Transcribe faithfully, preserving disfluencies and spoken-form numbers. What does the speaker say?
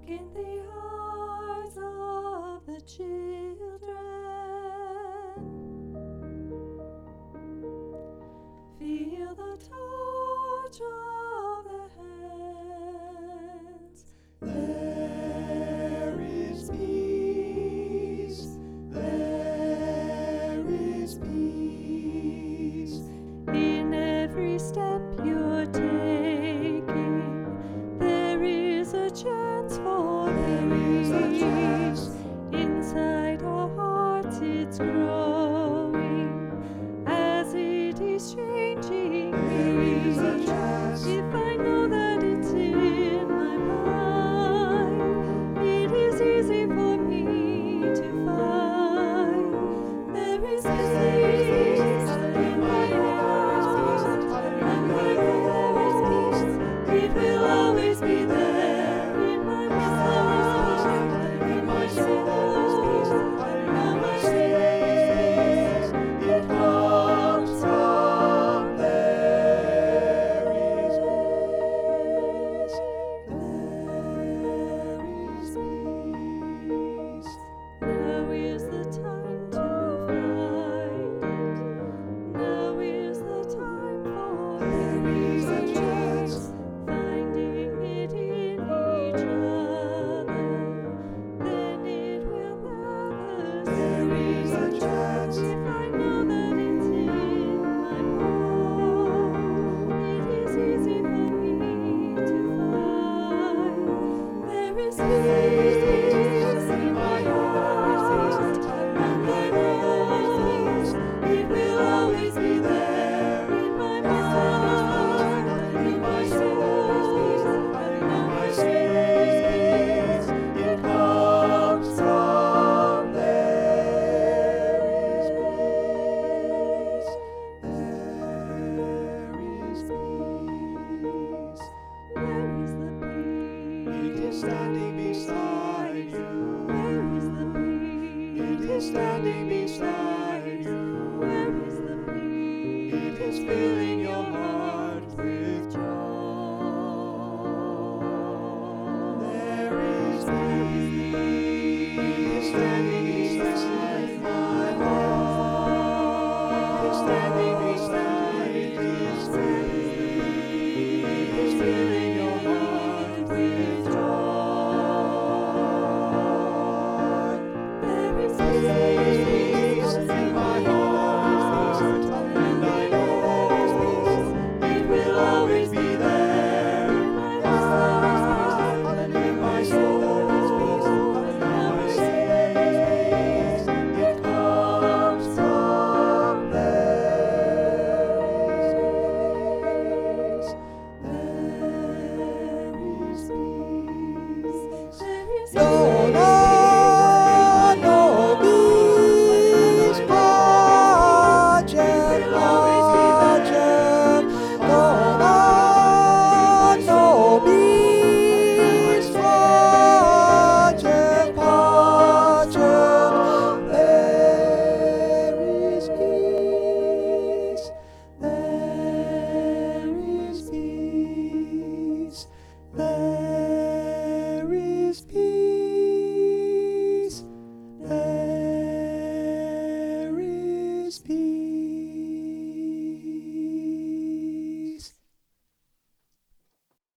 in the hearts of the children. Feel the touch of the hands. There is peace. There is peace. In every step you're taking, there is a chance for There is a chance. Inside our hearts it's growing as it is changing. There is a chance. If I know that it's in my mind, it is easy for me to find. There is peace in my heart, and I know there is peace. It will always be there in my mind, in my soul. Now I see It comes from there is peace. There is peace. now is the time to find it. Now is the time for There is a chance. finding it in each other. Then it will never There is a cease. chance. If I know that it's in my mind, it is easy for me to find. There is peace in my heart, and there is peace. It will always be there in my mind, in my soul. Now I see peace. It comes from there is peace. There is peace. Where is the peace? It is standing beside you. Where is the peace? It is standing beside you. Where is the peace? It is filling